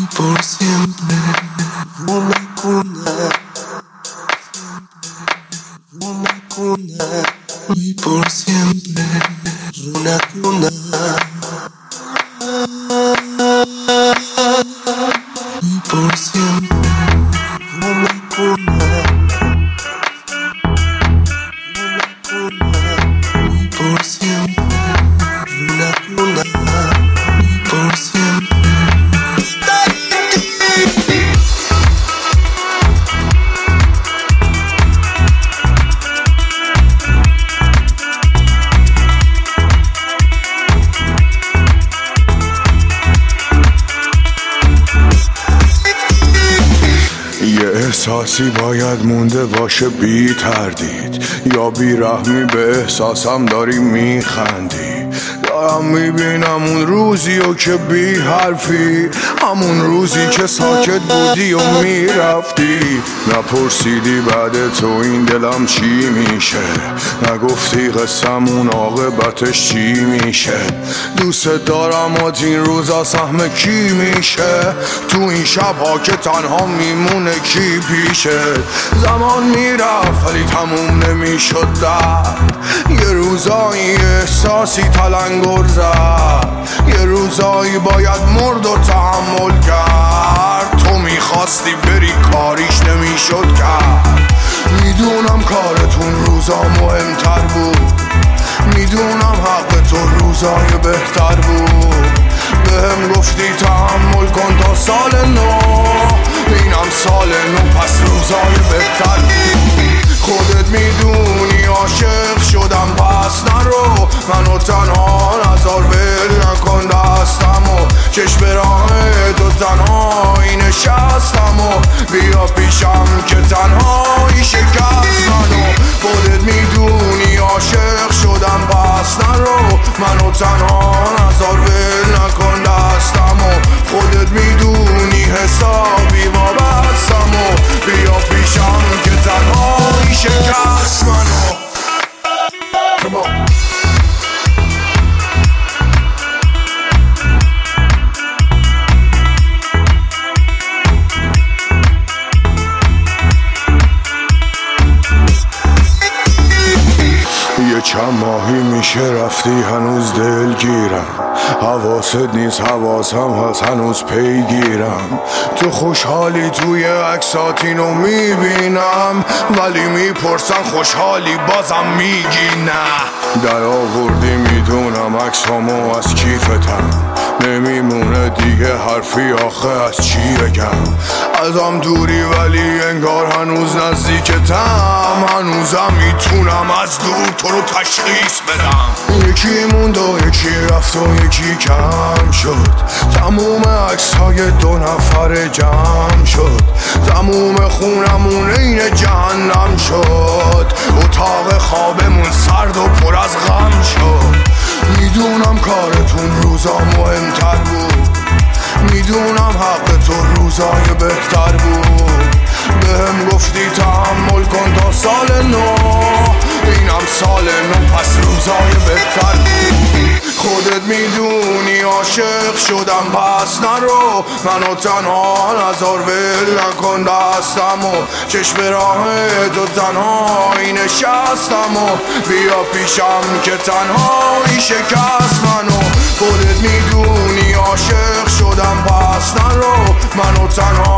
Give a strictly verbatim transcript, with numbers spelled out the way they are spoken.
y por siempre una cuna, una cuna, y por siempre una cuna, y por siempre una cuna, una cuna, y por siempre una cuna, y por siempre. احساسی باید مونده باشه بی تردید، یا بی رحمی به احساسم داری میخندی. دارم میبینم اون روزی و که بی حرفی، همون روزی که ساکت بودی و میرفتی. نپرسیدی بعد تو این دلم چی میشه، نگفتی قسمون عاقبتش چی میشه. دوست دارم و این روزا سهم کی میشه، تو این شبها که تنها میمونه کی پیشه. زمان میرفت ولی تموم نمیشد درد، یه روزایی احساسی تلنگر زد، یه روزایی باید مرد و تحمل کرد. تو میخواستی بری کاریش نمیشد کرد. میدونم کارتون روزا مهمتر بود، میدونم حق تو روزای بهتر بود. بهم گفتی تحمل کن تا سال نو، اینم سال نو پس روزای بهتر بود. خودت میدونی عاشق شدم پس نرو، منو تنها نذار ول نکن دستم و چشم راه تو تنهایی نشستم و بیا پیشم که تنهایی شکست منو. خودت میدونی عاشق شدم پس نرو، منو تنها نذار ول نکن دستم و خودت میدونی حسابی وابستم و بیا پیشم که تنهایی شکست منو. Come on. یه چند ماهی میشه رفتی هنوز دلگیرم، حواست نیست حواسم هست هنوز پیگیرم. تو خوشحالی توی عکسات اینو میبینم، ولی میپرسم خوشحالی بازم میگی نه. در آوردی میدونم عکسامو از کیفتم، نمیمونه دیگه حرفی آخه از چی بگم. ازم دوری ولی انگار هنوز نزدیکتم، هنوزم میتونم از دور تو رو تشخیص بدم. یکی موند و یکی رفت و یکی کم شد، تموم عکس های دو نفر جمع شد. تموم خونمون این جهنم شد، اتاق خوابمون سرد و پر از غم شد. میدونم کارتون روزا مهمتر بود، میدونم حق تو روزای بهتر بود. بهم گفتی تحمل کن تا سال نو، اینم سال نو پس روزای بهتر بود. خودت میدونی عاشق شدم پس نرو، منو تنها نذار ول نکن دستم و چشم راه تو تنهایی نشستم و بیا پیشم که تنهایی شکست منو. خودت میدونی عاشق شدم پس نرو، منو تنها